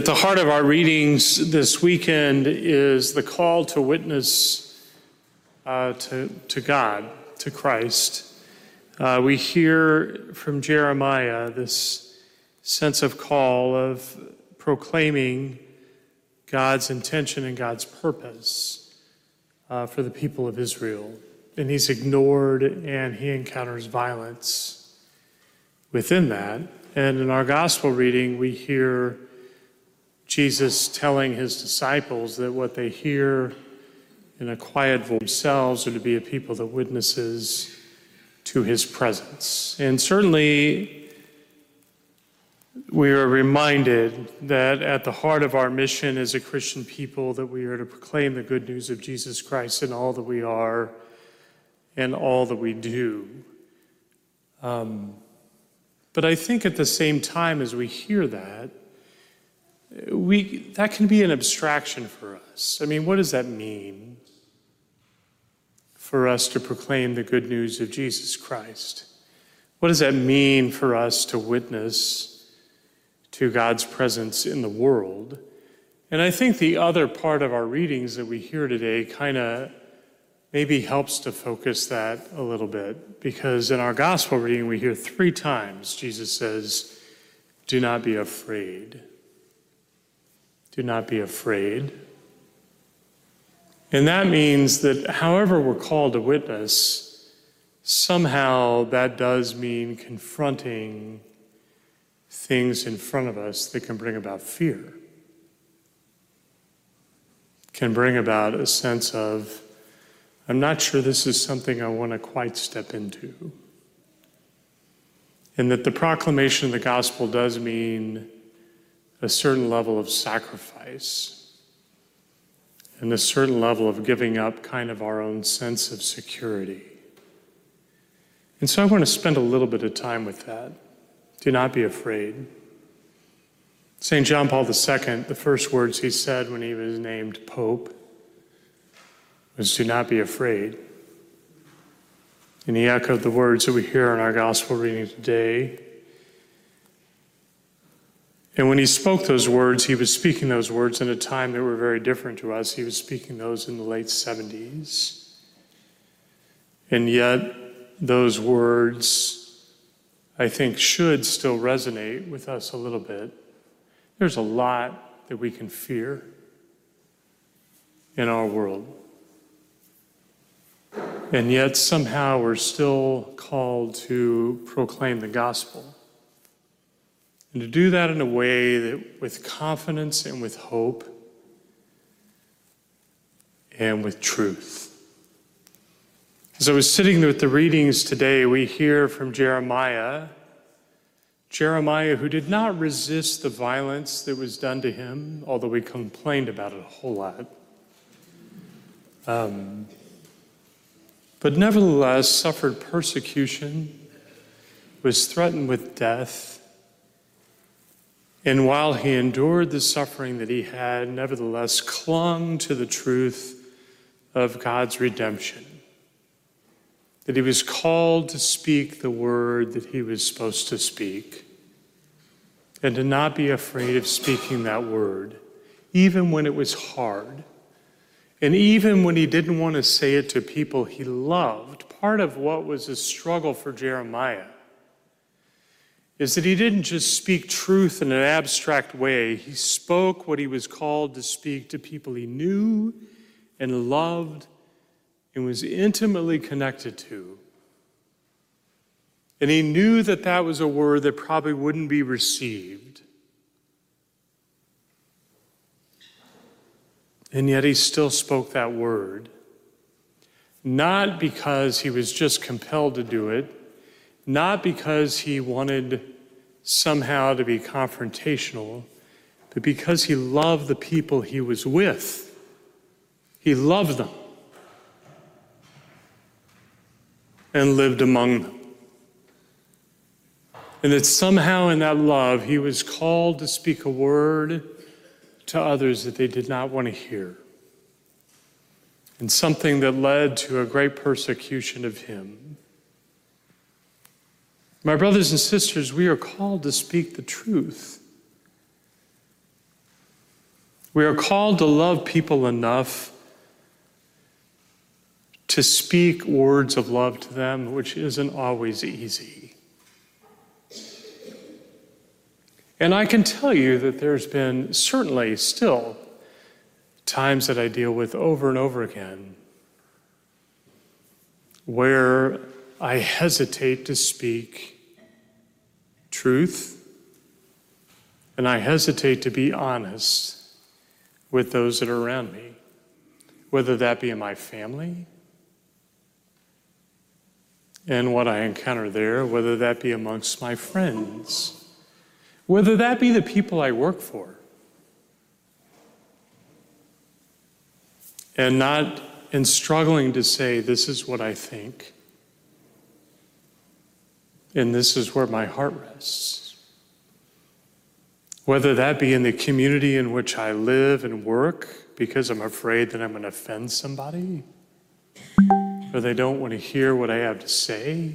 the heart of our readings this weekend is the call to witness to God, to Christ. We hear from Jeremiah this sense of call of proclaiming God's intention and God's purpose for the people of Israel. And he's ignored and he encounters violence within that. And in our gospel reading, we hear Jesus telling his disciples that what they hear in a quiet voice themselves are to be a people that witnesses to his presence. And certainly we are reminded that at the heart of our mission as a Christian people, that we are to proclaim the good news of Jesus Christ in all that we are and all that we do. But I think at the same time as we hear that, that can be an abstraction for us. I mean, what does that mean for us to proclaim the good news of Jesus Christ? What does that mean for us to witness to God's presence in the world? And I think the other part of our readings that we hear today kind of maybe helps to focus that a little bit, because in our gospel reading we hear 3 times Jesus says, "Do not be afraid. Do not be afraid." And that means that however we're called to witness, somehow that does mean confronting things in front of us that can bring about fear, can bring about a sense of, I'm not sure this is something I want to quite step into. And that the proclamation of the gospel does mean a certain level of sacrifice and a certain level of giving up kind of our own sense of security. And so I want to spend a little bit of time with that. Do not be afraid. St. John Paul II, the first words he said when he was named Pope was, "Do not be afraid." And he echoed the words that we hear in our gospel reading today. And when he spoke those words, he was speaking those words in a time that were very different to us. He was speaking those in the late 70s. And yet, those words, I think, should still resonate with us a little bit. There's a lot that we can fear in our world. And yet, somehow, we're still called to proclaim the gospel. And to do that in a way that with confidence and with hope and with truth. As I was sitting there with the readings today, we hear from Jeremiah who did not resist the violence that was done to him, although we complained about it a whole lot. But nevertheless suffered persecution, was threatened with death. And while he endured the suffering that he had, nevertheless clung to the truth of God's redemption. That he was called to speak the word that he was supposed to speak. And to not be afraid of speaking that word, even when it was hard. And even when he didn't want to say it to people he loved. Part of what was a struggle for Jeremiah is that he didn't just speak truth in an abstract way. He spoke what he was called to speak to people he knew and loved and was intimately connected to. And he knew that that was a word that probably wouldn't be received. And yet he still spoke that word. Not because he was just compelled to do it, not because he wanted somehow to be confrontational, but because he loved the people he was with. He loved them and lived among them. And that somehow in that love, he was called to speak a word to others that they did not want to hear. And something that led to a great persecution of him. My brothers and sisters, we are called to speak the truth. We are called to love people enough to speak words of love to them, which isn't always easy. And I can tell you that there's been certainly still times that I deal with over and over again where I hesitate to speak truth, and I hesitate to be honest with those that are around me, whether that be in my family and what I encounter there, whether that be amongst my friends, whether that be the people I work for. And not in struggling to say, this is what I think, and this is where my heart rests. Whether that be in the community in which I live and work, because I'm afraid that I'm going to offend somebody, or they don't want to hear what I have to say.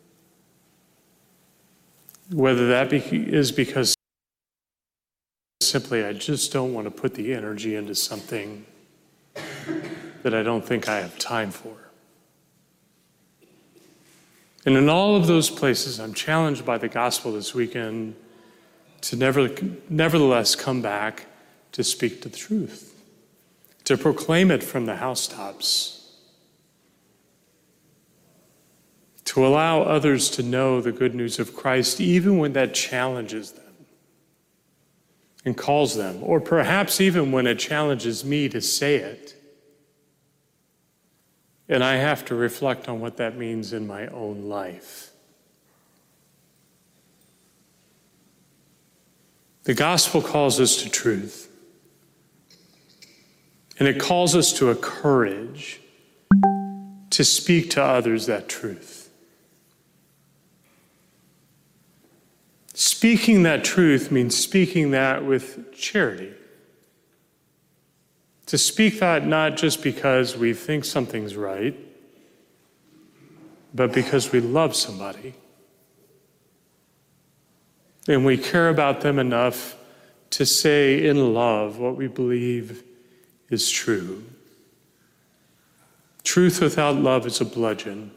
Whether that is because simply I just don't want to put the energy into something that I don't think I have time for. And in all of those places, I'm challenged by the gospel this weekend to nevertheless come back to speak the truth, to proclaim it from the housetops, to allow others to know the good news of Christ, even when that challenges them and calls them, or perhaps even when it challenges me to say it. And I have to reflect on what that means in my own life. The gospel calls us to truth. And it calls us to a courage to speak to others that truth. Speaking that truth means speaking that with charity. To speak that not just because we think something's right, but because we love somebody. And we care about them enough to say in love what we believe is true. Truth without love is a bludgeon.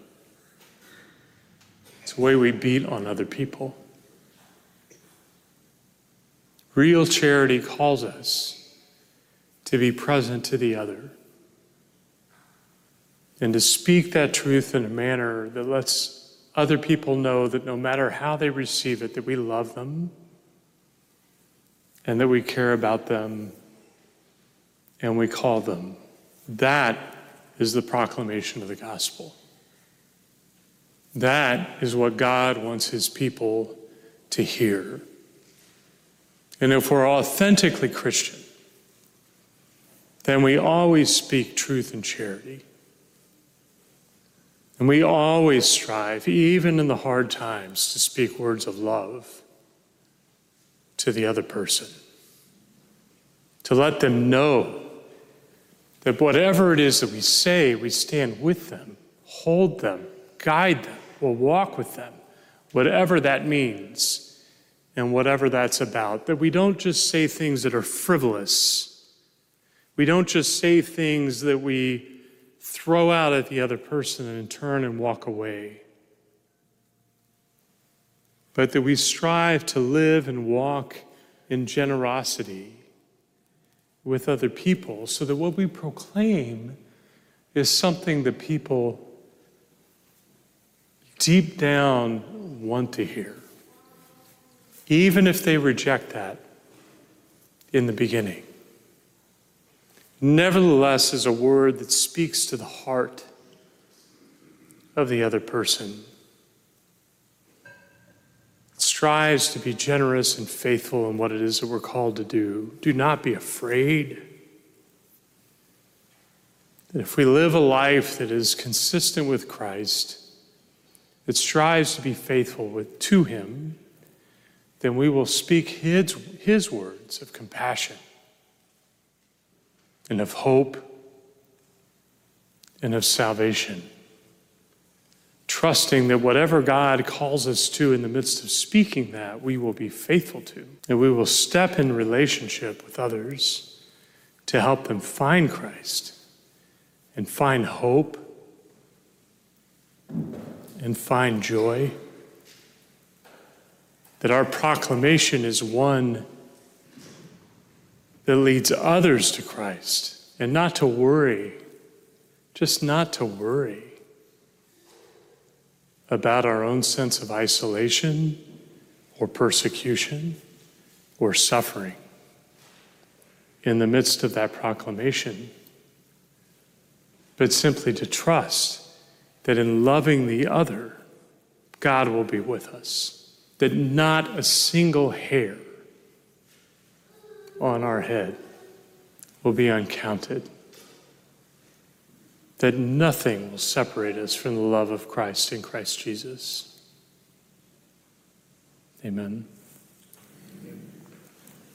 It's a way we beat on other people. Real charity calls us to be present to the other and to speak that truth in a manner that lets other people know that no matter how they receive it, that we love them and that we care about them and we call them. That is the proclamation of the gospel. That is what God wants his people to hear. And if we're authentically Christian, then we always speak truth and charity. And we always strive, even in the hard times, to speak words of love to the other person. To let them know that whatever it is that we say, we stand with them, hold them, guide them, will walk with them, whatever that means and whatever that's about. That we don't just say things that are frivolous. We don't just say things that we throw out at the other person and turn and walk away. But that we strive to live and walk in generosity with other people so that what we proclaim is something that people deep down want to hear, even if they reject that in the beginning. Nevertheless, is a word that speaks to the heart of the other person. It strives to be generous and faithful in what it is that we're called to do. Do not be afraid. That if we live a life that is consistent with Christ, that strives to be faithful to him, then we will speak his words of compassion and of hope and of salvation, trusting that whatever God calls us to in the midst of speaking that, we will be faithful to, and we will step in relationship with others to help them find Christ and find hope and find joy. That our proclamation is one that leads others to Christ, and not to worry, just not to worry about our own sense of isolation or persecution or suffering in the midst of that proclamation, but simply to trust that in loving the other, God will be with us, that not a single hair on our head will be uncounted, that nothing will separate us from the love of Christ in Christ Jesus. Amen.